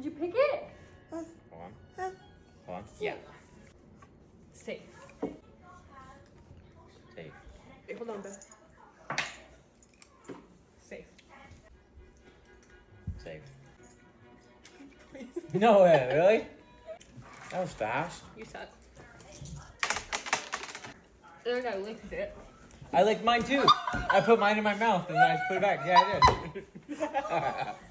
you pick it? Hold on. Hold on. Yeah. Safe. Safe. Wait, hold on, Beth. Safe. Safe. No way, really? That was fast. You suck. And I licked it. I licked mine too. I put mine in my mouth and then I just put it back. Yeah, I did.